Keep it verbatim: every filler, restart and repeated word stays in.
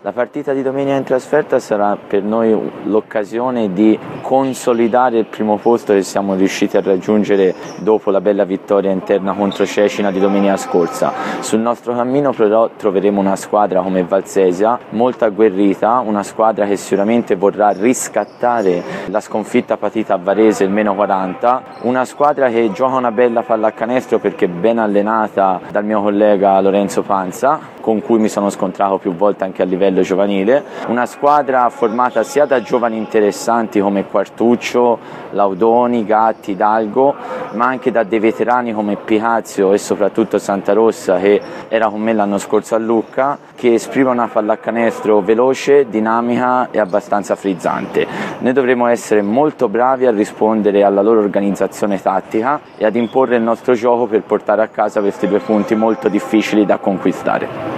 La partita di domenica in trasferta sarà per noi l'occasione di consolidare il primo posto che siamo riusciti a raggiungere dopo la bella vittoria interna contro Cecina di domenica scorsa. Sul nostro cammino però troveremo una squadra come Valsesia molto agguerrita, una squadra che sicuramente vorrà riscattare la sconfitta patita a Varese, il meno quaranta, una squadra che gioca una bella pallacanestro perché è ben allenata dal mio collega Lorenzo Panza, con cui mi sono scontrato più volte anche a livello giovanile, una squadra formata sia da giovani interessanti come Quartuccio, Laudoni, Gatti, Dalgo, ma anche da dei veterani come Picazio e soprattutto Santarossa, che era con me l'anno scorso a Lucca, che esprime una pallacanestro veloce, dinamica e abbastanza frizzante. Noi dovremo essere molto bravi a rispondere alla loro organizzazione tattica e ad imporre il nostro gioco per portare a casa questi due punti molto difficili da conquistare.